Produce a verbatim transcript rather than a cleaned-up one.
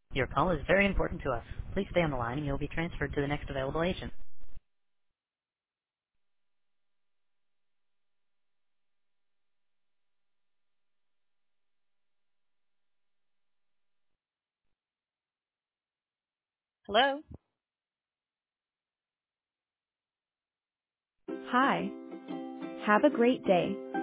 Your call is very important to us. Please stay on the line and you'll be transferred to the next available agent. Hello. Hi. Have a great day.